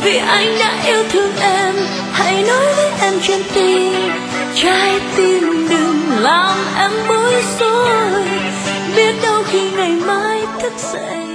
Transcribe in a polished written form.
vì anh đã yêu thương em. Hãy nói với em chân tình, trái tim đừng làm em bối rối, biết đâu khi ngày mai thức dậy